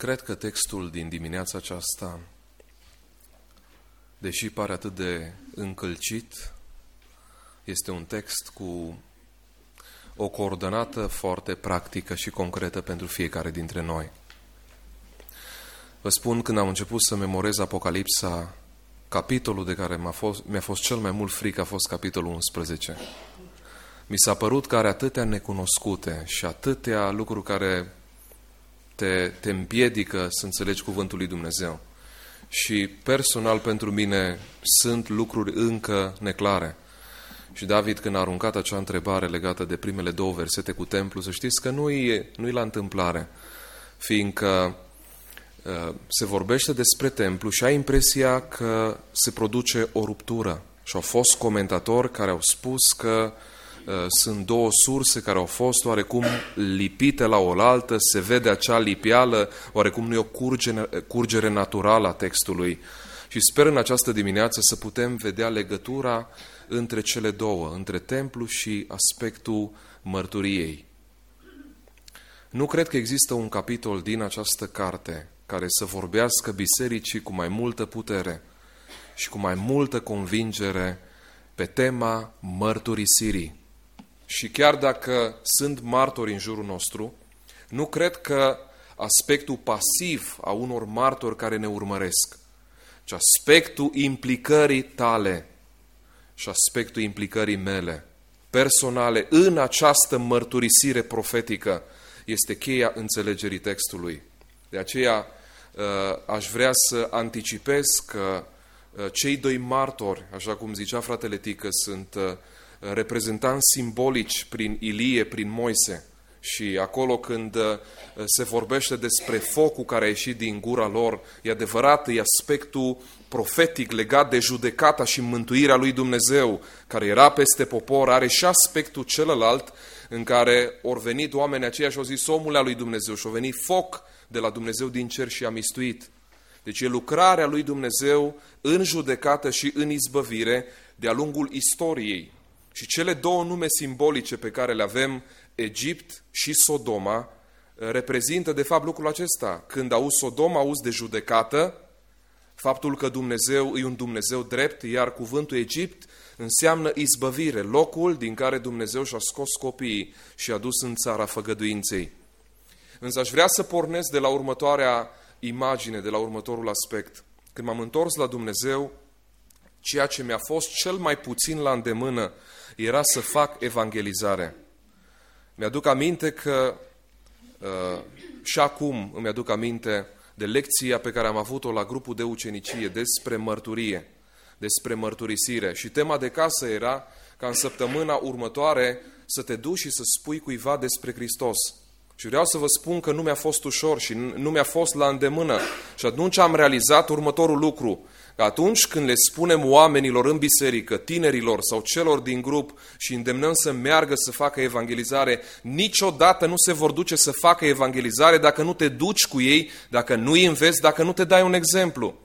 Cred că textul din dimineața aceasta, deși pare atât de încălcit, este un text cu o coordonată foarte practică și concretă pentru fiecare dintre noi. Vă spun, când am început să memorez Apocalipsa, capitolul de care mi-a fost cel mai mult frică a fost capitolul 11. Mi s-a părut că are atâtea necunoscute și atâtea lucruri care te împiedică să înțelegi cuvântul lui Dumnezeu. Și personal pentru mine sunt lucruri încă neclare. Și David, când a aruncat acea întrebare legată de primele două versete cu templu, să știți că nu-i la întâmplare, fiindcă se vorbește despre templu și ai impresia că se produce o ruptură. Și au fost comentatori care au spus că sunt două surse care au fost oarecum lipite la oaltă, se vede acea lipială, oarecum nu e o curgere naturală a textului. Și sper în această dimineață să putem vedea legătura între cele două, între templu și aspectul mărturiei. Nu cred că există un capitol din această carte care să vorbească bisericii cu mai multă putere și cu mai multă convingere pe tema mărturisirii. Și chiar dacă sunt martori în jurul nostru, nu cred că aspectul pasiv a unor martori care ne urmăresc, ci aspectul implicării tale și aspectul implicării mele, personale, în această mărturisire profetică, este cheia înțelegerii textului. De aceea aș vrea să anticipez că cei doi martori, așa cum zicea fratele Tică, sunt reprezentanți simbolici prin Ilie, prin Moise. Și acolo când se vorbește despre focul care a ieșit din gura lor, e adevărat, e aspectul profetic legat de judecata și mântuirea lui Dumnezeu, care era peste popor, are și aspectul celălalt în care au venit oamenii aceia și au zis omul al lui Dumnezeu și a venit foc de la Dumnezeu din cer și a mistuit. Deci e lucrarea lui Dumnezeu în judecată și în izbăvire de-a lungul istoriei. Și cele două nume simbolice pe care le avem, Egipt și Sodoma, reprezintă de fapt lucrul acesta. Când auzi Sodoma, auzi de judecată, faptul că Dumnezeu e un Dumnezeu drept, iar cuvântul Egipt înseamnă izbăvire, locul din care Dumnezeu și-a scos copiii și a dus în țara făgăduinței. Însă aș vrea să pornesc de la următoarea imagine, de la următorul aspect. Când m-am întors la Dumnezeu, ceea ce mi-a fost cel mai puțin la îndemână era să fac evangelizare. Mi-aduc aminte că și acum îmi aduc aminte de lecția pe care am avut-o la grupul de ucenicie despre mărturie, despre mărturisire. Și tema de casă era ca în săptămâna următoare să te duci și să spui cuiva despre Hristos. Și vreau să vă spun că nu mi-a fost ușor și nu mi-a fost la îndemână. Și atunci am realizat următorul lucru. Că atunci când le spunem oamenilor în biserică, tinerilor sau celor din grup și îndemnăm să meargă să facă evangelizare, niciodată nu se vor duce să facă evangelizare dacă nu te duci cu ei, dacă nu îi înveți, dacă nu te dai un exemplu.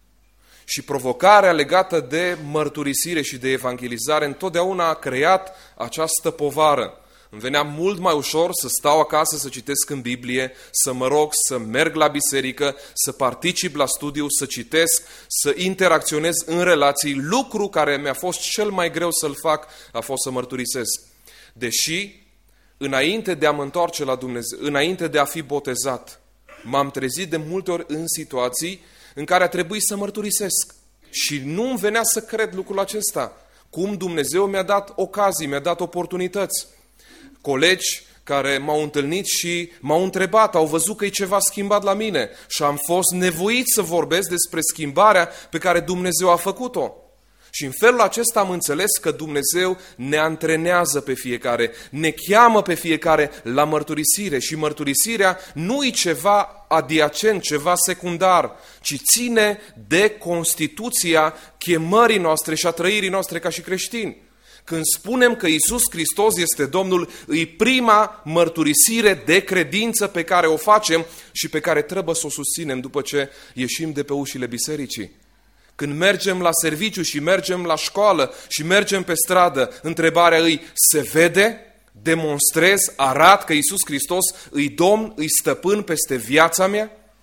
Și provocarea legată de mărturisire și de evangelizare întotdeauna a creat această povară. Îmi venea mult mai ușor să stau acasă, să citesc în Biblie, să mă rog, să merg la biserică, să particip la studiu, să citesc, să interacționez în relații. Lucru care mi-a fost cel mai greu să-l fac a fost să mărturisesc. Deși, înainte de a mă întoarce la Dumnezeu, înainte de a fi botezat, m-am trezit de multe ori în situații în care a trebuit să mărturisesc. Și nu îmi venea să cred lucrul acesta. Cum Dumnezeu mi-a dat ocazii, mi-a dat oportunități. Colegi care m-au întâlnit și m-au întrebat, au văzut că e ceva schimbat la mine și am fost nevoit să vorbesc despre schimbarea pe care Dumnezeu a făcut-o. Și în felul acesta am înțeles că Dumnezeu ne antrenează pe fiecare, ne cheamă pe fiecare la mărturisire și mărturisirea nu e ceva adiacent, ceva secundar, ci ține de constituția chemării noastre și a trăirii noastre ca și creștini. Când spunem că Iisus Hristos este Domnul, e prima mărturisire de credință pe care o facem și pe care trebuie să o susținem după ce ieșim de pe ușile bisericii. Când mergem la serviciu și mergem la școală și mergem pe stradă, întrebarea îi, se vede? Demonstrez, arat că Iisus Hristos îi Domn, îi stăpân peste viața mea?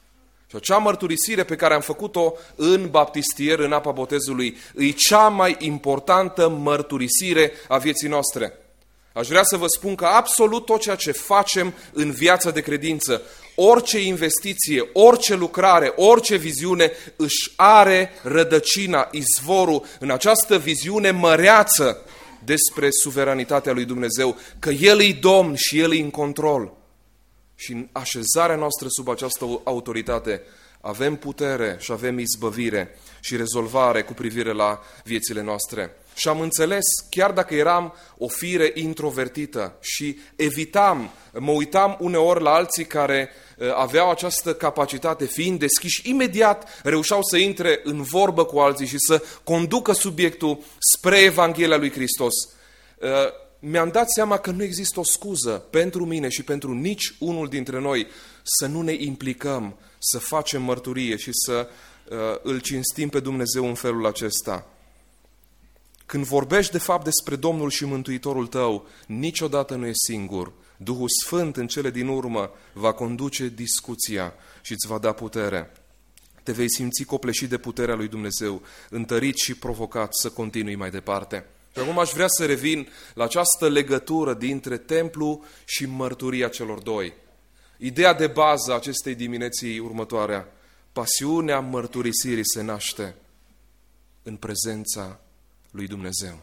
Și acea mărturisire pe care am făcut-o în baptistier, în apa botezului, e cea mai importantă mărturisire a vieții noastre. Aș vrea să vă spun că absolut tot ceea ce facem în viața de credință, orice investiție, orice lucrare, orice viziune își are rădăcina, izvorul în această viziune măreață despre suveranitatea lui Dumnezeu, că El e Domn și El e în control. Și în așezarea noastră sub această autoritate avem putere și avem izbăvire și rezolvare cu privire la viețile noastre. Și am înțeles, chiar dacă eram o fire introvertită și mă uitam uneori la alții care aveau această capacitate, fiind deschiși, imediat reușeau să intre în vorbă cu alții și să conducă subiectul spre Evanghelia lui Hristos. Mi-am dat seama că nu există o scuză pentru mine și pentru nici unul dintre noi să nu ne implicăm, să facem mărturie și să îl cinstim pe Dumnezeu în felul acesta. Când vorbești de fapt despre Domnul și Mântuitorul tău, niciodată nu e singur. Duhul Sfânt în cele din urmă va conduce discuția și îți va da putere. Te vei simți copleșit de puterea lui Dumnezeu, întărit și provocat să continui mai departe. Și acum aș vrea să revin la această legătură dintre templu și mărturia celor doi. Ideea de bază a acestei dimineții următoarea, pasiunea mărturisirii se naște în prezența lui Dumnezeu.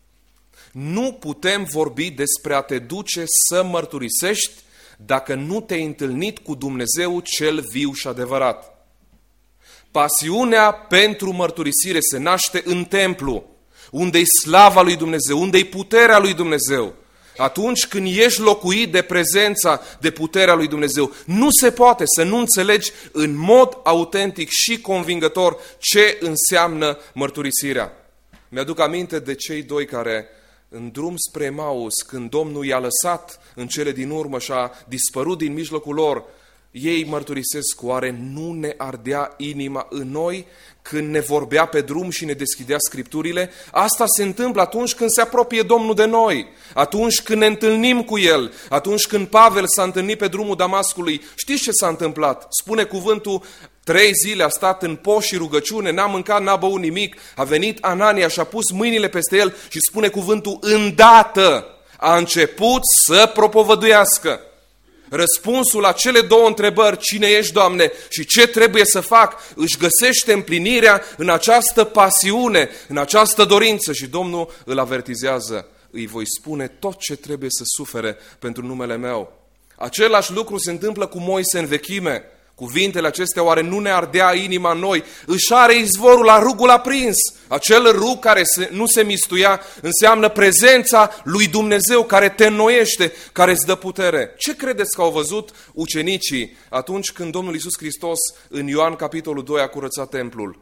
Nu putem vorbi despre a te duce să mărturisești dacă nu te-ai întâlnit cu Dumnezeu cel viu și adevărat. Pasiunea pentru mărturisire se naște în templu, unde-i slava lui Dumnezeu, unde-i puterea lui Dumnezeu. Atunci când ești locuit de prezența, de puterea lui Dumnezeu, nu se poate să nu înțelegi în mod autentic și convingător ce înseamnă mărturisirea. Mi-aduc aminte de cei doi care, în drum spre Emaus, când Domnul i-a lăsat în cele din urmă și a dispărut din mijlocul lor, ei mărturisesc, oare nu ne ardea inima în noi când ne vorbea pe drum și ne deschidea Scripturile? Asta se întâmplă atunci când se apropie Domnul de noi, atunci când ne întâlnim cu El, atunci când Pavel s-a întâlnit pe drumul Damascului. Știți ce s-a întâmplat? Spune cuvântul, 3 zile a stat în post și rugăciune, n-a mâncat, n-a băut nimic, a venit Anania și a pus mâinile peste el și spune cuvântul, îndată a început să propovăduiască. Răspunsul la cele două întrebări, cine ești, Doamne, și ce trebuie să fac, își găsește împlinirea în această pasiune, în această dorință și Domnul îl avertizează. Îi voi spune tot ce trebuie să sufere pentru numele meu. Același lucru se întâmplă cu Moise în vechime. Cuvintele acestea, oare nu ne ardea inima în noi? Își are izvorul la rugul aprins. Acel rug care nu se mistuia înseamnă prezența lui Dumnezeu care te înnoiește, care îți dă putere. Ce credeți că au văzut ucenicii atunci când Domnul Iisus Hristos în Ioan capitolul 2 a curățat templul?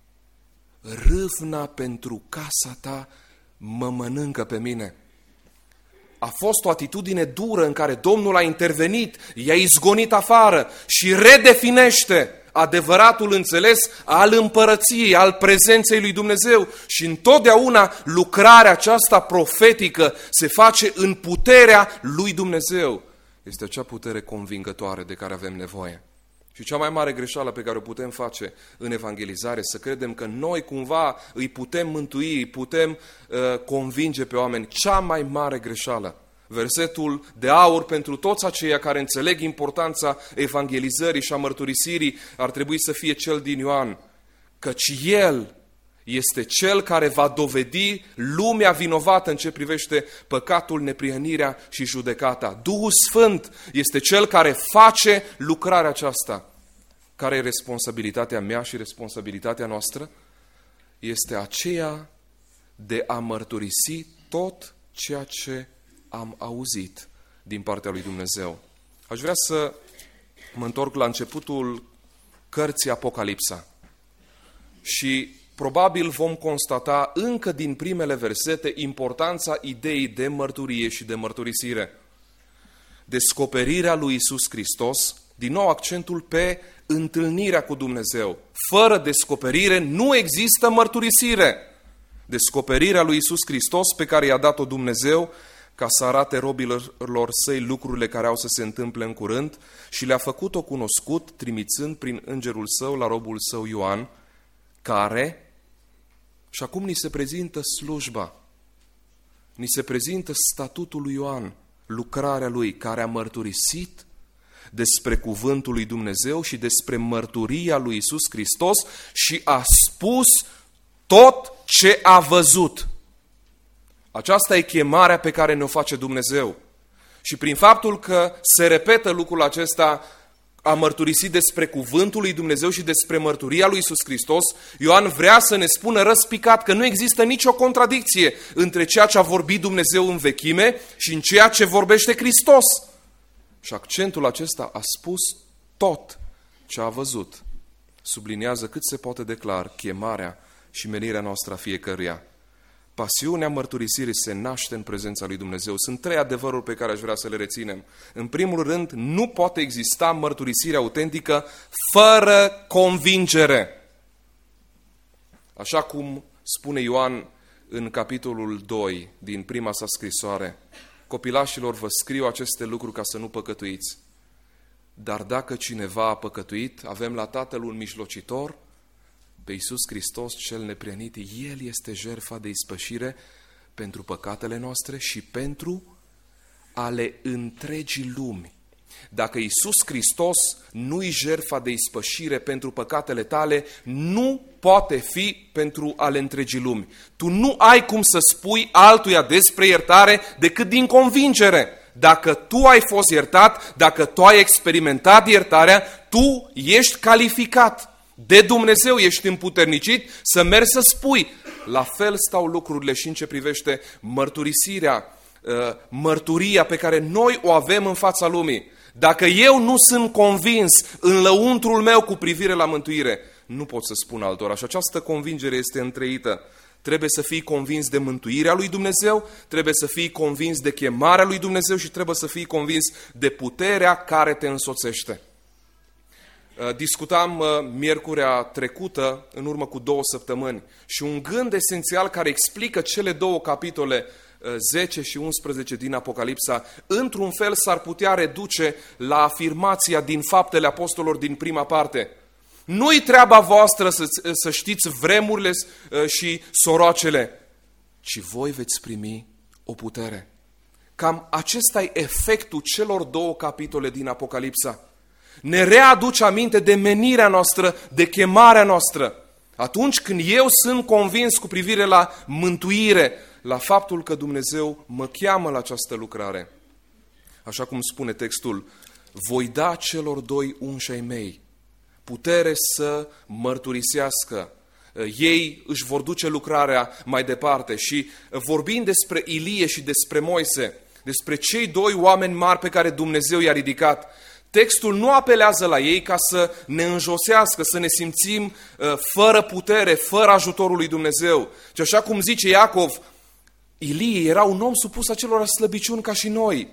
Râvna pentru casa ta mă mănâncă pe mine. A fost o atitudine dură în care Domnul a intervenit, i-a izgonit afară și redefinește adevăratul înțeles al împărăției, al prezenței lui Dumnezeu. Și întotdeauna lucrarea aceasta profetică se face în puterea lui Dumnezeu. Este acea putere convingătoare de care avem nevoie. Și cea mai mare greșeală pe care o putem face în evangelizare, să credem că noi cumva îi putem mântui, îi putem convinge pe oameni. Cea mai mare greșeală. Versetul de aur pentru toți aceia care înțeleg importanța evangelizării și a mărturisirii ar trebui să fie cel din Ioan. Căci El este Cel care va dovedi lumea vinovată în ce privește păcatul, neprihănirea și judecata. Duhul Sfânt este Cel care face lucrarea aceasta. Care e responsabilitatea mea și responsabilitatea noastră? Este aceea de a mărturisi tot ceea ce am auzit din partea lui Dumnezeu. Aș vrea să mă întorc la începutul cărții Apocalipsa și probabil vom constata încă din primele versete importanța ideii de mărturie și de mărturisire. Descoperirea lui Iisus Hristos, din nou accentul pe întâlnirea cu Dumnezeu. Fără descoperire nu există mărturisire. Descoperirea lui Iisus Hristos pe care i-a dat-o Dumnezeu ca să arate robilor săi lucrurile care au să se întâmple în curând și le-a făcut-o cunoscut, trimițând prin îngerul său la robul său Ioan, care, și acum ni se prezintă slujba, ni se prezintă statutul lui Ioan, lucrarea lui, care a mărturisit despre cuvântul lui Dumnezeu și despre mărturia lui Iisus Hristos și a spus tot ce a văzut. Aceasta e chemarea pe care ne-o face Dumnezeu. Și prin faptul că se repetă lucrul acesta, a mărturisit despre cuvântul lui Dumnezeu și despre mărturia lui Iisus Hristos, Ioan vrea să ne spună răspicat că nu există nicio contradicție între ceea ce a vorbit Dumnezeu în vechime și în ceea ce vorbește Hristos. Și accentul acesta, a spus tot ce a văzut, subliniază cât se poate de clar chemarea și menirea noastră a fiecăruia. Pasiunea mărturisirii se naște în prezența lui Dumnezeu. Sunt 3 adevăruri pe care aș vrea să le reținem. În primul rând, nu poate exista mărturisire autentică fără convingere. Așa cum spune Ioan în capitolul 2 din prima sa scrisoare: copilașilor, vă scriu aceste lucruri ca să nu păcătuiți. Dar dacă cineva a păcătuit, avem la Tatăl un mijlocitor, pe Iisus Hristos cel neprienit. El este jertfa de ispășire pentru păcatele noastre și pentru ale întregii lumi. Dacă Iisus Hristos nu-i jertfa de ispășire pentru păcatele tale, nu poate fi pentru ale întregii lumi. Tu nu ai cum să spui altuia despre iertare decât din convingere. Dacă tu ai fost iertat, dacă tu ai experimentat iertarea, tu ești calificat de Dumnezeu, ești împuternicit să mergi să spui. La fel stau lucrurile și în ce privește mărturia pe care noi o avem în fața lumii. Dacă eu nu sunt convins în lăuntrul meu cu privire la mântuire, nu pot să spun altora. Și această convingere este întreită. Trebuie să fii convins de mântuirea lui Dumnezeu, trebuie să fii convins de chemarea lui Dumnezeu și trebuie să fii convins de puterea care te însoțește. Discutam miercurea trecută, în urmă cu 2 săptămâni, și un gând esențial care explică cele 2 capitole, 10 și 11 din Apocalipsa, într-un fel s-ar putea reduce la afirmația din Faptele Apostolilor din prima parte. Nu-i treaba voastră să știți vremurile și soroacele, ci voi veți primi o putere. Cam acesta e efectul celor 2 capitole din Apocalipsa. Ne readuce aminte de menirea noastră, de chemarea noastră. Atunci când eu sunt convins cu privire la mântuire, la faptul că Dumnezeu mă cheamă la această lucrare. Așa cum spune textul: voi da celor 2 unși ai mei putere să mărturisească. Ei își vor duce lucrarea mai departe. Și vorbind despre Ilie și despre Moise, despre cei 2 oameni mari pe care Dumnezeu i-a ridicat, textul nu apelează la ei ca să ne înjosească, să ne simțim fără putere, fără ajutorul lui Dumnezeu. Și așa cum zice Iacov, Ilie era un om supus acelor slăbiciuni ca și noi.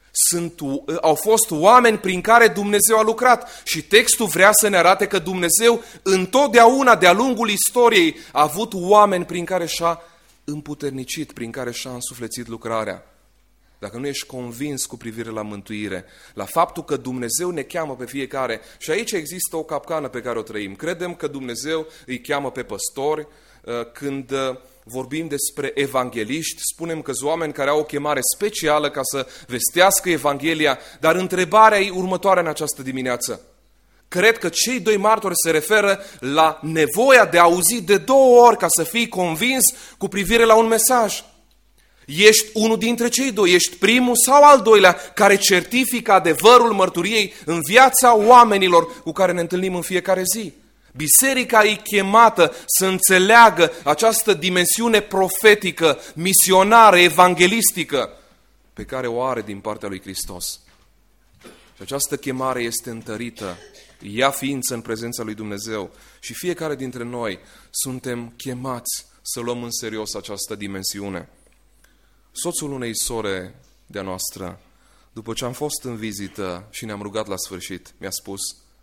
Au fost oameni prin care Dumnezeu a lucrat și textul vrea să ne arate că Dumnezeu întotdeauna de-a lungul istoriei a avut oameni prin care și-a împuternicit, prin care și-a însuflețit lucrarea. Dacă nu ești convins cu privire la mântuire, la faptul că Dumnezeu ne cheamă pe fiecare, și aici există o capcană pe care o trăim. Credem că Dumnezeu îi cheamă pe păstori. Când vorbim despre evangeliști, spunem că sunt oameni care au o chemare specială ca să vestească Evanghelia, dar întrebarea e următoarea în această dimineață. Cred că cei 2 martori se referă la nevoia de a auzi de 2 ori ca să fii convins cu privire la un mesaj. Ești unul dintre cei 2, ești primul sau al doilea care certifică adevărul mărturiei în viața oamenilor cu care ne întâlnim în fiecare zi. Biserica e chemată să înțeleagă această dimensiune profetică, misionară, evanghelistică pe care o are din partea lui Hristos. Și această chemare este întărită, ia ființă în prezența lui Dumnezeu și fiecare dintre noi suntem chemați să luăm în serios această dimensiune. Soțul unei sore de-a noastră, după ce am fost în vizită și ne-am rugat la sfârșit, mi-a spus: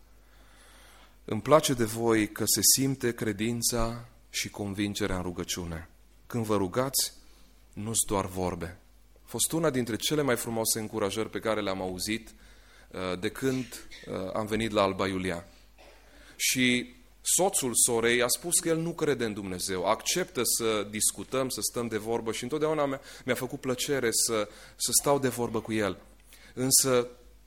îmi place de voi că se simte credința și convingerea în rugăciune. Când vă rugați, nu-s doar vorbe, fost una dintre cele mai frumoase încurajări pe care le-am auzit de când am venit la Alba Iulia. Și soțul sorei a spus că el nu crede în Dumnezeu, acceptă să discutăm, să stăm de vorbă și întotdeauna mi-a făcut plăcere să stau de vorbă cu el. Însă,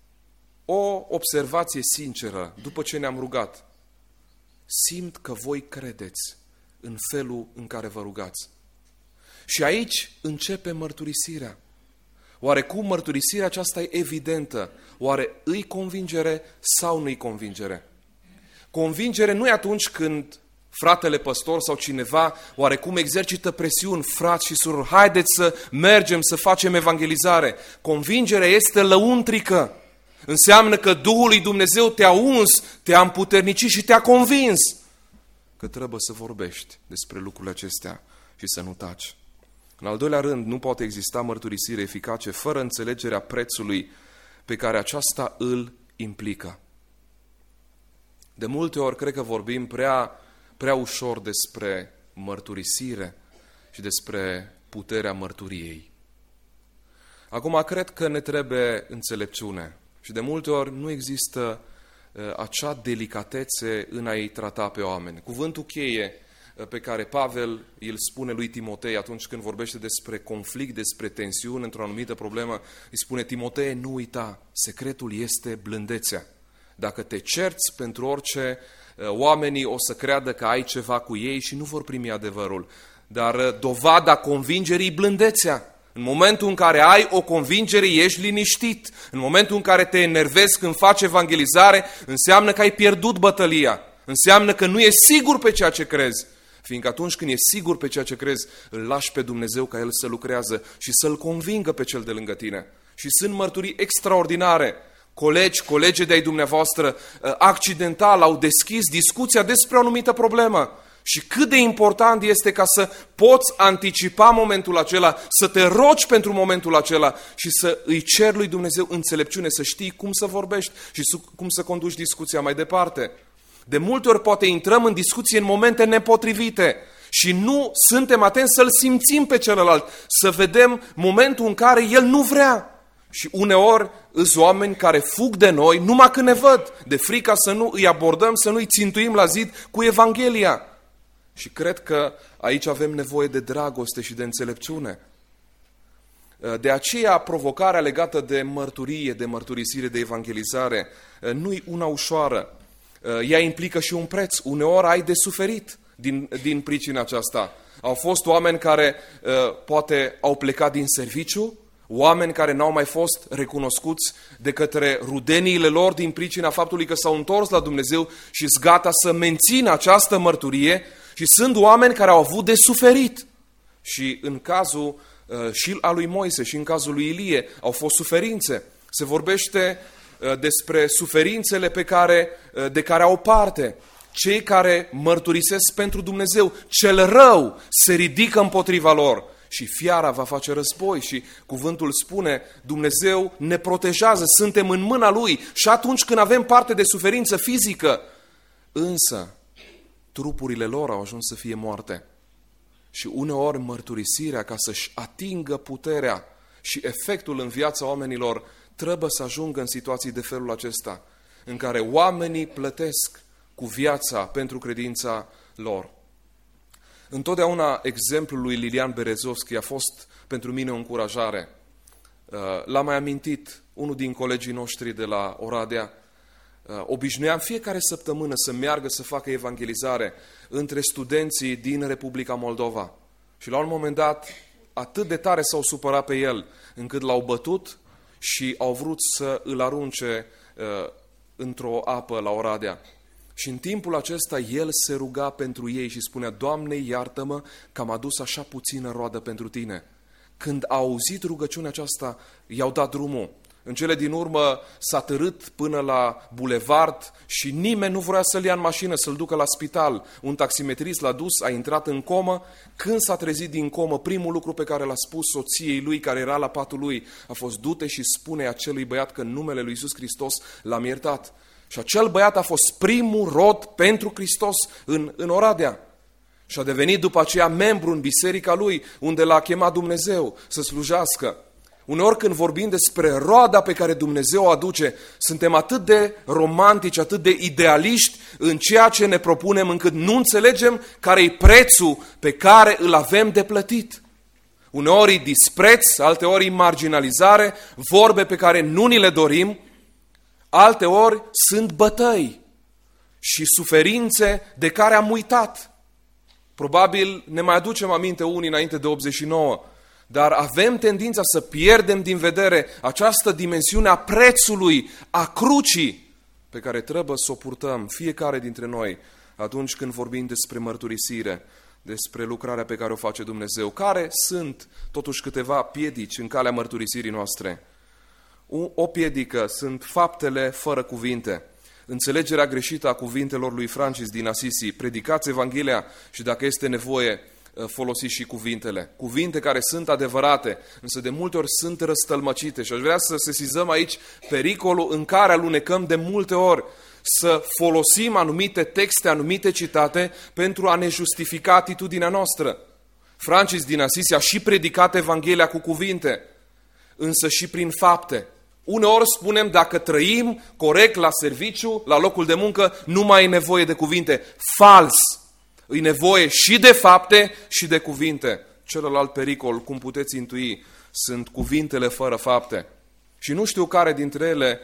o observație sinceră, după ce ne-am rugat, simt că voi credeți în felul în care vă rugați. Și aici începe mărturisirea. Oarecum mărturisirea aceasta e evidentă. Oare îi convingere sau nu-i convingere? Convingere nu e atunci când fratele păstor sau cineva oarecum exercită presiuni, frați și surori, haideți să mergem, să facem evangelizare. Convingerea este lăuntrică. Înseamnă că Duhul lui Dumnezeu te-a uns, te-a împuternicit și te-a convins că trebuie să vorbești despre lucrurile acestea și să nu taci. În al doilea rând, nu poate exista mărturisire eficace fără înțelegerea prețului pe care aceasta îl implică. De multe ori cred că vorbim prea ușor despre mărturisire și despre puterea mărturiei. Acum, cred că ne trebuie înțelepciune și de multe ori nu există acea delicatețe în a-i trata pe oameni. Cuvântul cheie pe care Pavel îl spune lui Timotei atunci când vorbește despre conflict, despre tensiune într-o anumită problemă, îi spune: Timotei, nu uita, secretul este blândețea. Dacă te cerți pentru orice, oamenii o să creadă că ai ceva cu ei și nu vor primi adevărul. Dar dovada convingerii blândețea. În momentul în care ai o convingere, ești liniștit. În momentul în care te enervezi când faci evangelizare, înseamnă că ai pierdut bătălia. Înseamnă că nu e sigur pe ceea ce crezi. Fiindcă atunci când e sigur pe ceea ce crezi, îl lași pe Dumnezeu ca El să lucrează și să-L convingă pe cel de lângă tine. Și sunt mărturii extraordinare. Colegi de-ai dumneavoastră, accidental au deschis discuția despre o anumită problemă. Și cât de important este ca să poți anticipa momentul acela, să te rogi pentru momentul acela și să îi ceri lui Dumnezeu înțelepciune, să știi cum să vorbești și cum să conduci discuția mai departe. De multe ori poate intrăm în discuție în momente nepotrivite și nu suntem atenți să-l simțim pe celălalt, să vedem momentul în care el nu vrea. Și uneori îs oameni care fug de noi numai când ne văd, de frica să nu îi abordăm, să nu îi țintuim la zid cu Evanghelia. Și cred că aici avem nevoie de dragoste și de înțelepciune. De aceea provocarea legată de mărturie, de mărturisire, de evangelizare, nu-i una ușoară. Ea implică și un preț. Uneori ai de suferit din pricina aceasta. Au fost oameni care poate au plecat din serviciu, oameni care n-au mai fost recunoscuți de către rudeniile lor din pricina faptului că s-au întors la Dumnezeu și sunt gata să mențină această mărturie. Și sunt oameni care au avut de suferit. Și în cazul și al lui Moise și în cazul lui Ilie au fost suferințe. Se vorbește despre suferințele de care au parte. Cei care mărturisesc pentru Dumnezeu, cel rău se ridică împotriva lor. Și fiara va face război și cuvântul spune, Dumnezeu ne protejează, suntem în mâna Lui. Și atunci când avem parte de suferință fizică, însă trupurile lor au ajuns să fie moarte. Și uneori mărturisirea, ca să-și atingă puterea și efectul în viața oamenilor, trebuie să ajungă în situații de felul acesta, în care oamenii plătesc cu viața pentru credința lor. Întotdeauna exemplul lui Lilian Berezovski a fost pentru mine o încurajare. L-am mai amintit, unul din colegii noștri de la Oradea, obișnuiam fiecare săptămână să meargă să facă evangelizare între studenții din Republica Moldova. Și la un moment dat, atât de tare s-au supărat pe el, încât l-au bătut și au vrut să îl arunce într-o apă la Oradea. Și în timpul acesta el se ruga pentru ei și spunea, Doamne, iartă-mă că am adus așa puțină roadă pentru Tine. Când a auzit rugăciunea aceasta, i-au dat drumul. În cele din urmă s-a târât până la bulevard și nimeni nu vrea să-l ia în mașină, să-l ducă la spital. Un taximetrist l-a dus, a intrat în comă. Când s-a trezit din comă, primul lucru pe care l-a spus soției lui, care era la patul lui, a fost, du-te și spune acelui băiat că în numele lui Iisus Hristos l-am iertat. Și acel băiat a fost primul rod pentru Hristos în Oradea. Și a devenit după aceea membru în biserica lui, unde l-a chemat Dumnezeu să slujească. Uneori când vorbim despre roada pe care Dumnezeu o aduce, suntem atât de romantici, atât de idealiști în ceea ce ne propunem, încât nu înțelegem care-i prețul pe care îl avem de plătit. Uneori dispreț, alteori marginalizare, vorbe pe care nu ni le dorim, alteori sunt bătăi și suferințe de care am uitat. Probabil ne mai aducem aminte unii înainte de 89, dar avem tendința să pierdem din vedere această dimensiune a prețului, a crucii, pe care trebuie să o purtăm fiecare dintre noi atunci când vorbim despre mărturisire, despre lucrarea pe care o face Dumnezeu. Care sunt totuși câteva piedici în calea mărturisirii noastre? O piedică sunt faptele fără cuvinte. Înțelegerea greșită a cuvintelor lui Francis din Assisi. Predicați Evanghelia și dacă este nevoie, folosiți și cuvintele. Cuvinte care sunt adevărate, însă de multe ori sunt răstălmăcite. Și aș vrea să sesizăm aici pericolul în care alunecăm de multe ori să folosim anumite texte, anumite citate pentru a ne justifica atitudinea noastră. Francis din Assisi a și predicat Evanghelia cu cuvinte, însă și prin fapte. Uneori spunem, dacă trăim corect la serviciu, la locul de muncă, nu mai e nevoie de cuvinte. Fals! E nevoie și de fapte și de cuvinte. Celălalt pericol, cum puteți intui, sunt cuvintele fără fapte. Și nu știu care dintre ele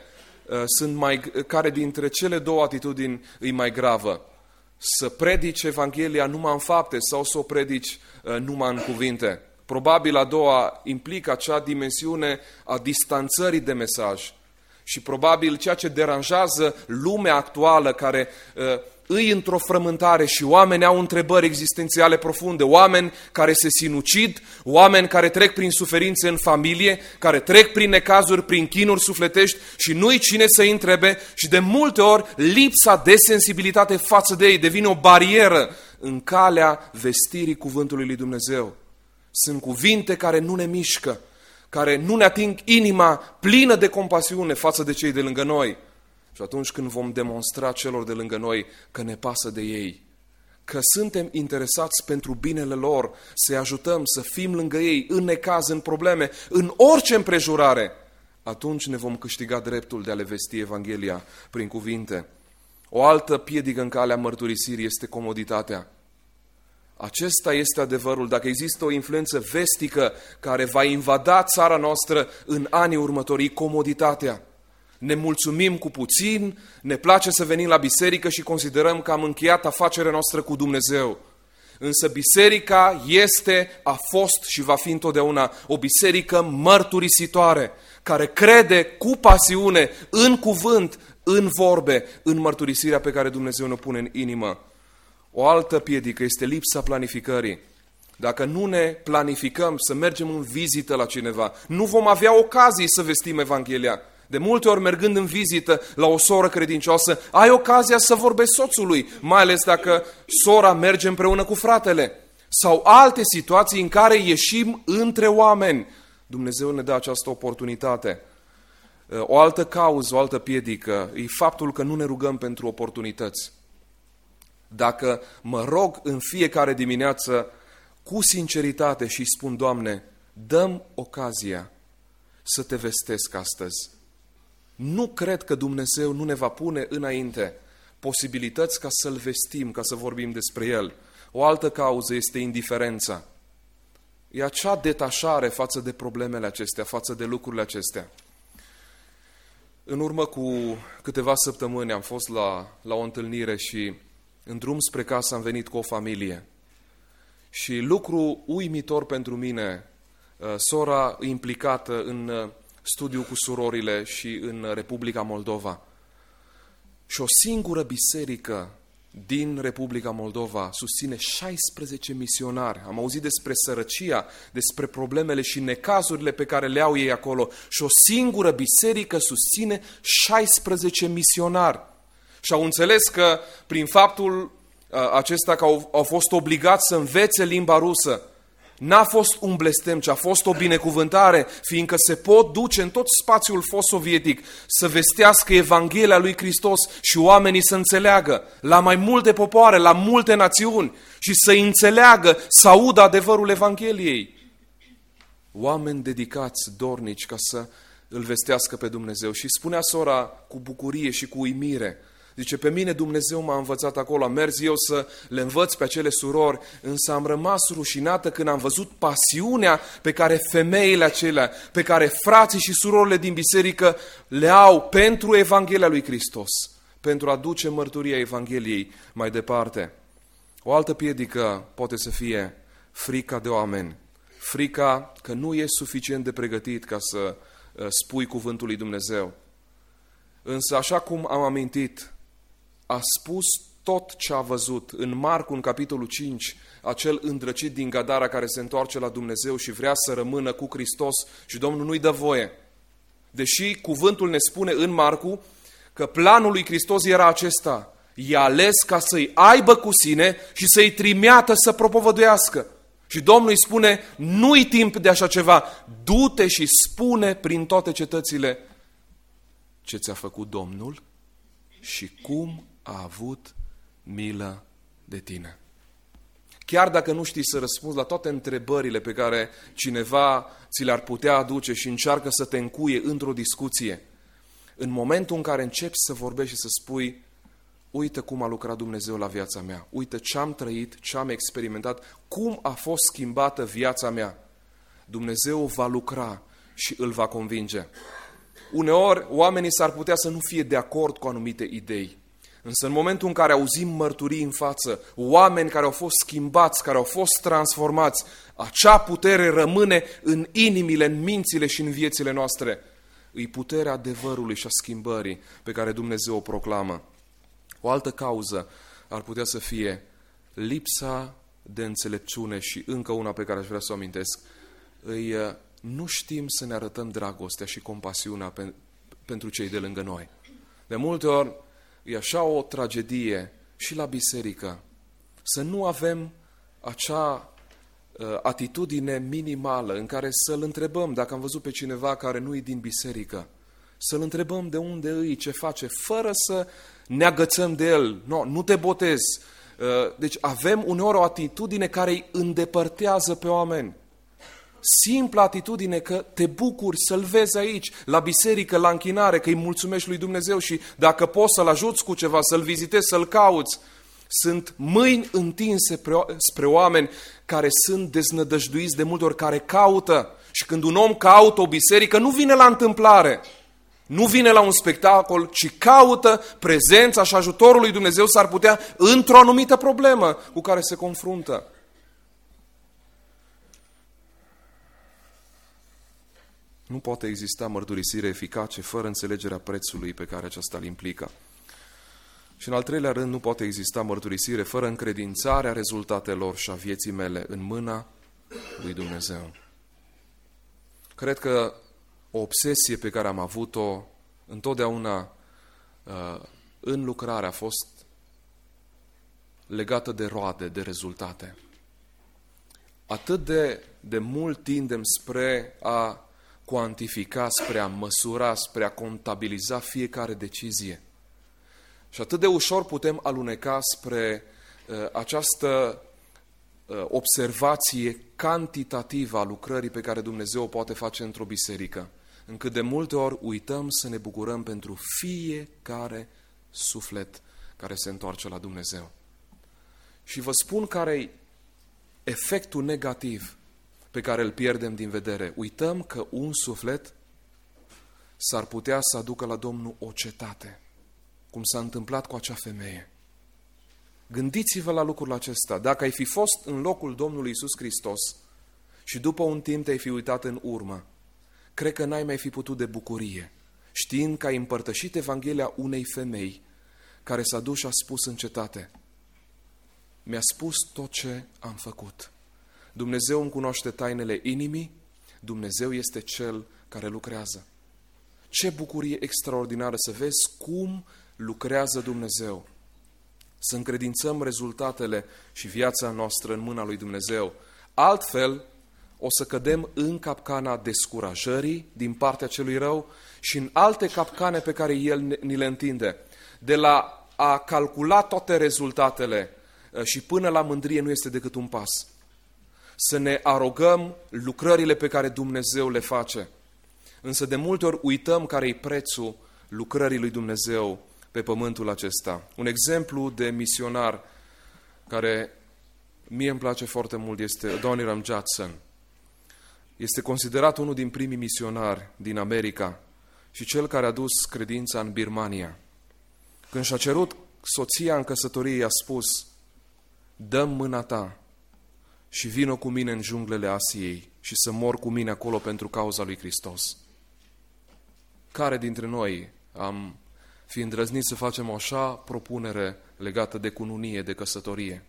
care dintre cele două atitudini e mai gravă. Să predici Evanghelia numai în fapte sau să o predici numai în cuvinte. Probabil a doua implică acea dimensiune a distanțării de mesaj. Și probabil ceea ce deranjează lumea actuală care îi într-o frământare și oameni au întrebări existențiale profunde, oameni care se sinucid, oameni care trec prin suferințe în familie, care trec prin necazuri, prin chinuri sufletești și nu-i cine să-i întrebe și de multe ori lipsa de sensibilitate față de ei devine o barieră în calea vestirii cuvântului lui Dumnezeu. Sunt cuvinte care nu ne mișcă, care nu ne ating inima plină de compasiune față de cei de lângă noi. Și atunci când vom demonstra celor de lângă noi că ne pasă de ei, că suntem interesați pentru binele lor, să-i ajutăm, să fim lângă ei în necaz, în probleme, în orice împrejurare, atunci ne vom câștiga dreptul de a le vesti Evanghelia prin cuvinte. O altă piedică în calea mărturisirii este comoditatea. Acesta este adevărul. Dacă există o influență vestică care va invada țara noastră în anii următori, comoditatea. Ne mulțumim cu puțin, ne place să venim la biserică și considerăm că am încheiat afacerea noastră cu Dumnezeu. Însă biserica este, a fost și va fi întotdeauna o biserică mărturisitoare, care crede cu pasiune în cuvânt, în vorbe, în mărturisirea pe care Dumnezeu ne pune în inimă. O altă piedică este lipsa planificării. Dacă nu ne planificăm să mergem în vizită la cineva, nu vom avea ocazii să vestim Evanghelia. De multe ori, mergând în vizită la o soră credincioasă, ai ocazia să vorbești soțului, mai ales dacă sora merge împreună cu fratele. Sau alte situații în care ieșim între oameni. Dumnezeu ne dă această oportunitate. O altă cauză, o altă piedică, e faptul că nu ne rugăm pentru oportunități. Dacă mă rog în fiecare dimineață cu sinceritate și spun, Doamne, dă-mi ocazia să te vestesc astăzi. Nu cred că Dumnezeu nu ne va pune înainte posibilități ca să-L vestim, ca să vorbim despre El. O altă cauză este indiferența. E acea detașare față de problemele acestea, față de lucrurile acestea. În urmă cu câteva săptămâni am fost la o întâlnire și în drum spre casă am venit cu o familie. Și lucru uimitor pentru mine, sora implicată în studiu cu surorile și în Republica Moldova. Și o singură biserică din Republica Moldova susține 16 misionari. Am auzit despre sărăcia, despre problemele și necazurile pe care le au ei acolo. Și o singură biserică susține 16 misionari. Și au înțeles că prin faptul acesta că au fost obligați să învețe limba rusă, n-a fost un blestem, ci a fost o binecuvântare, fiindcă se pot duce în tot spațiul fost sovietic să vestească Evanghelia lui Hristos și oamenii să înțeleagă la mai multe popoare, la multe națiuni și să înțeleagă, să audă adevărul Evangheliei. oameni dedicați, dornici, ca să îl vestească pe Dumnezeu. Și spunea sora cu bucurie și cu uimire, zice, pe mine Dumnezeu m-a învățat acolo, am mers eu să le învăț pe acele surori, însă am rămas rușinată când am văzut pasiunea pe care femeile acelea, pe care frații și surorile din biserică le au pentru Evanghelia lui Hristos, pentru a duce mărturia Evangheliei mai departe. O altă piedică poate să fie frica de oameni, frica că nu ești suficient de pregătit ca să spui cuvântul lui Dumnezeu. Însă, așa cum am amintit, a spus tot ce a văzut. În Marcu, în capitolul 5, acel îndrăcit din Gadara care se întoarce la Dumnezeu și vrea să rămână cu Hristos și Domnul nu-i dă voie. Deși cuvântul ne spune în Marcu că planul lui Hristos era acesta, i-a ales ca să-i aibă cu sine și să-i trimeată să propovăduiască. Și Domnul îi spune, nu-i timp de așa ceva, du-te și spune prin toate cetățile ce ți-a făcut Domnul și cum a avut milă de tine. Chiar dacă nu știi să răspunzi la toate întrebările pe care cineva ți le-ar putea aduce și încearcă să te încuie într-o discuție, în momentul în care începi să vorbești și să spui, uite cum a lucrat Dumnezeu la viața mea, uite ce am trăit, ce am experimentat, cum a fost schimbată viața mea, Dumnezeu va lucra și îl va convinge. Uneori, oamenii s-ar putea să nu fie de acord cu anumite idei. Însă în momentul în care auzim mărturii în față, oameni care au fost schimbați, care au fost transformați, acea putere rămâne în inimile, în mințile și în viețile noastre. Îi puterea adevărului și a schimbării pe care Dumnezeu o proclamă. O altă cauză ar putea să fie lipsa de înțelepciune și încă una pe care aș vrea să o amintesc. Nu știm să ne arătăm dragostea și compasiunea pentru cei de lângă noi. De multe ori e așa o tragedie și la biserică să nu avem acea atitudine minimală în care să-l întrebăm, dacă am văzut pe cineva care nu e din biserică, să-l întrebăm de unde îi, ce face, fără să ne agățăm de el. Nu te botezi. Deci avem uneori o atitudine care îi îndepărtează pe oameni. Simpla atitudine că te bucuri să-l vezi aici, la biserică, la închinare, că îi mulțumești lui Dumnezeu și dacă poți să-l ajuți cu ceva, să-l vizitezi, să-l cauți. Sunt mâini întinse spre oameni care sunt deznădăjduiți de multe ori, care caută. Și când un om caută o biserică, nu vine la întâmplare, nu vine la un spectacol, ci caută prezența și ajutorul lui Dumnezeu, s-ar putea, într-o anumită problemă cu care se confruntă. Nu poate exista mărturisire eficace fără înțelegerea prețului pe care aceasta îl implică. Și în al treilea rând, nu poate exista mărturisire fără încredințarea rezultatelor și a vieții mele în mâna lui Dumnezeu. Cred că o obsesie pe care am avut-o întotdeauna în lucrare a fost legată de roade, de rezultate. Atât de mult tindem spre a cuantifica, spre a măsura, spre a contabiliza fiecare decizie. Și atât de ușor putem aluneca spre această observație cantitativă a lucrării pe care Dumnezeu o poate face într-o biserică, încât de multe ori uităm să ne bucurăm pentru fiecare suflet care se întoarce la Dumnezeu. Și vă spun care-i efectul negativ pe care îl pierdem din vedere. Uităm că un suflet s-ar putea să aducă la Domnul o cetate, cum s-a întâmplat cu acea femeie. Gândiți-vă la lucrul acesta. Dacă ai fi fost în locul Domnului Iisus Hristos și după un timp te-ai fi uitat în urmă, cred că n-ai mai fi putut de bucurie, știind că ai împărtășit Evanghelia unei femei care s-a dus și a spus în cetate, mi-a spus tot ce am făcut. Dumnezeu îmi cunoaște tainele inimii, Dumnezeu este Cel care lucrează. Ce bucurie extraordinară să vezi cum lucrează Dumnezeu. Să încredințăm rezultatele și viața noastră în mâna lui Dumnezeu. Altfel, o să cădem în capcana descurajării din partea celui rău și în alte capcane pe care El ni le întinde. De la a calcula toate rezultatele și până la mândrie nu este decât un pas. să ne arogăm lucrările pe care Dumnezeu le face. Însă de multe ori uităm care-i prețul lucrării lui Dumnezeu pe pământul acesta. Un exemplu de misionar care mie îmi place foarte mult este Adoniram Judson. Este considerat unul din primii misionari din America și cel care a dus credința în Birmania. Când și-a cerut soția în căsătorie, i-a spus: dă-mi mâna ta și vină cu mine în junglele Asiei și să mor cu mine acolo pentru cauza lui Hristos. Care dintre noi am fi îndrăznit să facem o așa propunere legată de cununie, de căsătorie?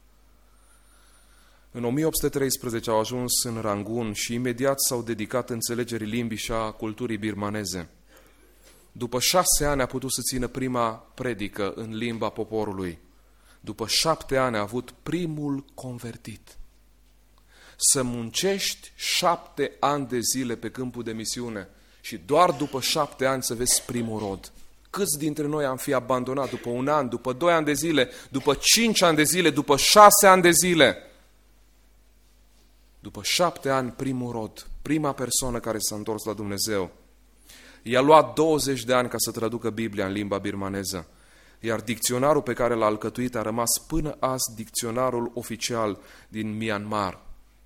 În 1813 au ajuns în Rangoon și imediat s-au dedicat înțelegerii limbii și a culturii birmaneze. După 6 ani a putut să țină prima predică în limba poporului. După 7 ani a avut primul convertit. Să muncești 7 ani de zile pe câmpul de misiune și doar după 7 ani să vezi primul rod. Câți dintre noi am fi abandonat după 1 an, după 2 ani de zile, după 5 ani de zile, după 6 ani de zile? După 7 ani, primul rod, prima persoană care s-a întors la Dumnezeu. I-a luat 20 de ani ca să traducă Biblia în limba birmaneză, iar dicționarul pe care l-a alcătuit a rămas până azi dicționarul oficial din Myanmar.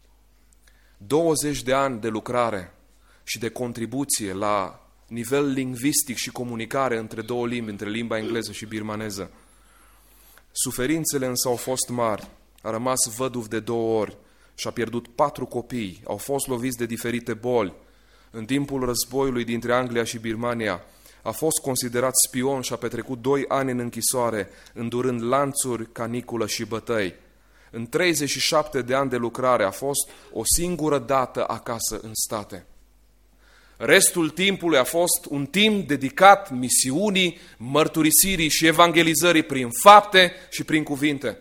20 de ani de lucrare și de contribuție la nivel lingvistic și comunicare între două limbi, între limba engleză și birmaneză. Suferințele însă au fost mari. A rămas văduv de 2 ori și a pierdut 4 copii. Au fost loviți de diferite boli. În timpul războiului dintre Anglia și Birmania a fost considerat spion și a petrecut 2 ani în închisoare, îndurând lanțuri, caniculă și bătăi. În 37 de ani de lucrare a fost o singură dată acasă în state. Restul timpului a fost un timp dedicat misiunii, mărturisirii și evangelizării prin fapte și prin cuvinte.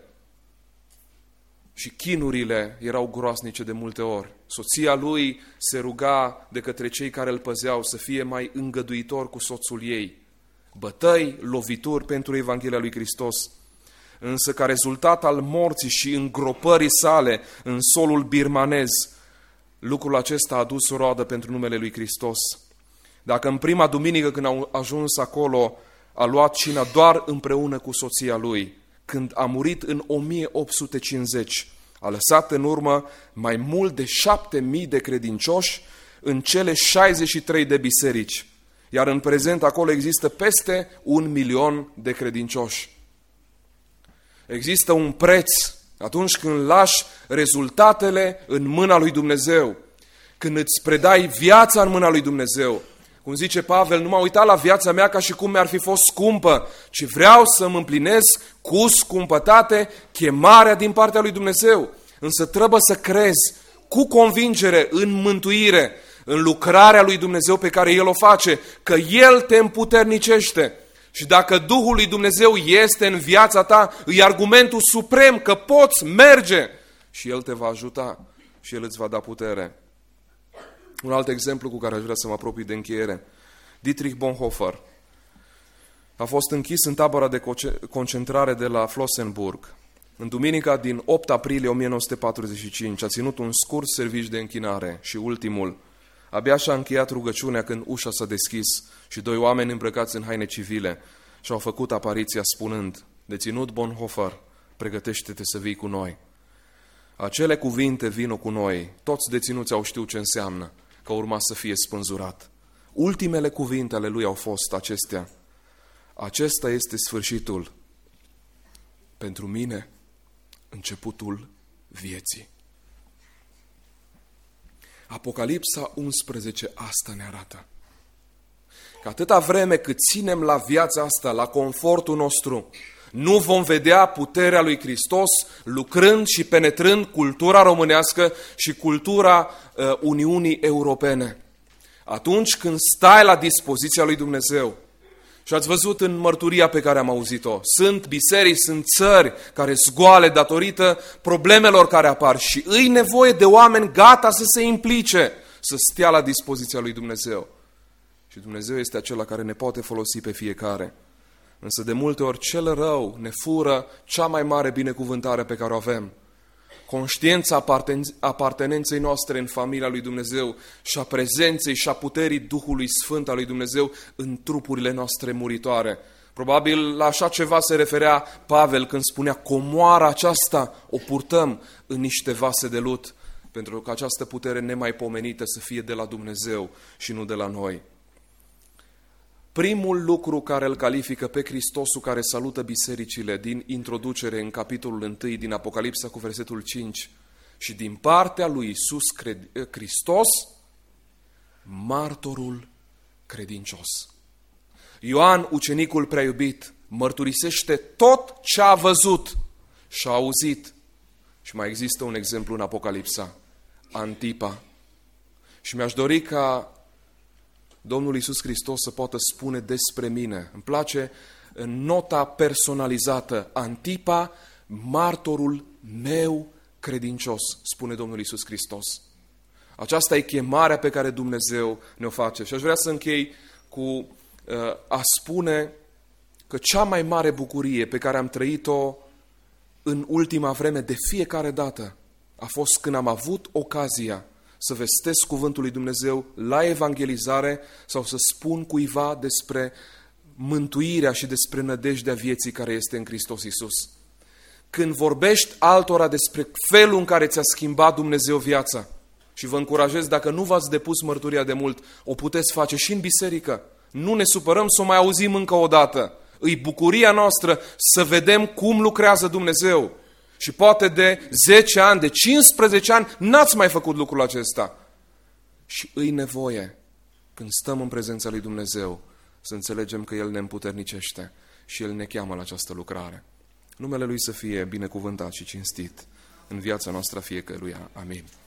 Și chinurile erau groaznice de multe ori. Soția lui se ruga de către cei care îl păzeau să fie mai îngăduitor cu soțul ei. Bătăi, lovituri pentru Evanghelia lui Hristos. Însă ca rezultat al morții și îngropării sale în solul birmanez, lucrul acesta a adus roadă pentru numele lui Hristos. Dacă în prima duminică când au ajuns acolo a luat cina doar împreună cu soția lui, când a murit în 1850, a lăsat în urmă mai mult de 7.000 de credincioși în cele 63 de biserici, iar în prezent acolo există peste 1.000.000 de credincioși. Există un preț atunci când lași rezultatele în mâna lui Dumnezeu, când îți predai viața în mâna lui Dumnezeu. Cum zice Pavel, nu m-am uitat la viața mea ca și cum mi-ar fi fost scumpă, ci vreau să-mi împlinesc cu scumpătate chemarea din partea lui Dumnezeu. Însă trebuie să crezi cu convingere în mântuire, în lucrarea lui Dumnezeu pe care El o face, că El te împuternicește. Și dacă Duhul lui Dumnezeu este în viața ta, e argumentul suprem că poți merge și El te va ajuta și El îți va da putere. Un alt exemplu cu care aș vrea să mă apropii de încheiere. Dietrich Bonhoeffer a fost închis în tabăra de concentrare de la Flossenburg. În duminica din 8 aprilie 1945 a ținut un scurt serviciu de închinare și ultimul. Abia și-a încheiat rugăciunea când ușa s-a deschis și 2 oameni îmbrăcați în haine civile și-au făcut apariția spunând: deținut Bonhoeffer, pregătește-te să vii cu noi. Acele cuvinte, vino cu noi, toți deținuți au știut ce înseamnă, că urma să fie spânzurat. Ultimele cuvinte ale lui au fost acestea: acesta este sfârșitul, pentru mine începutul vieții. Apocalipsa 11 asta ne arată. Că atâta vreme cât ținem la viața asta, la confortul nostru, nu vom vedea puterea lui Hristos lucrând și penetrând cultura românească și cultura Uniunii Europene. Atunci când stai la dispoziția lui Dumnezeu, și ați văzut în mărturia pe care am auzit-o, sunt biserici, sunt țări care zgoale datorită problemelor care apar și îi nevoie de oameni gata să se implice, să stea la dispoziția lui Dumnezeu. Și Dumnezeu este acela care ne poate folosi pe fiecare. Însă de multe ori cel rău ne fură cea mai mare binecuvântare pe care o avem. conștiința apartenenței noastre în familia lui Dumnezeu și a prezenței și a puterii Duhului Sfânt al lui Dumnezeu în trupurile noastre muritoare. Probabil la așa ceva se referea Pavel când spunea: comoara aceasta o purtăm în niște vase de lut, pentru că această putere nemaipomenită să fie de la Dumnezeu și nu de la noi. Primul lucru care îl califică pe Hristosul care salută bisericile din introducere în capitolul 1 din Apocalipsa cu versetul 5 și din partea lui Iisus Hristos, martorul credincios. Ioan, ucenicul prea iubit, mărturisește tot ce a văzut și a auzit. Și mai există un exemplu în Apocalipsa, Antipa. Și mi-aș dori ca Domnul Iisus Hristos să poată spune despre mine. Îmi place în nota personalizată: Antipa, martorul meu credincios, spune Domnul Iisus Hristos. Aceasta e chemarea pe care Dumnezeu ne-o face. Și aș vrea să închei cu a spune că cea mai mare bucurie pe care am trăit-o în ultima vreme de fiecare dată a fost când am avut ocazia să vestesc cuvântul lui Dumnezeu la evangelizare sau să spun cuiva despre mântuirea și despre nădejdea vieții care este în Hristos Iisus. Când vorbești altora despre felul în care ți-a schimbat Dumnezeu viața, și vă încurajez, dacă nu v-ați depus mărturia de mult, o puteți face și în biserică. Nu ne supărăm să o mai auzim încă o dată. Îi bucuria noastră să vedem cum lucrează Dumnezeu. Și poate de 10 ani, de 15 ani, n-ați mai făcut lucrul acesta. Și îi nevoie, când stăm în prezența lui Dumnezeu, să înțelegem că El ne împuternicește și El ne cheamă la această lucrare. Numele Lui să fie binecuvântat și cinstit în viața noastră fiecăruia. Amin.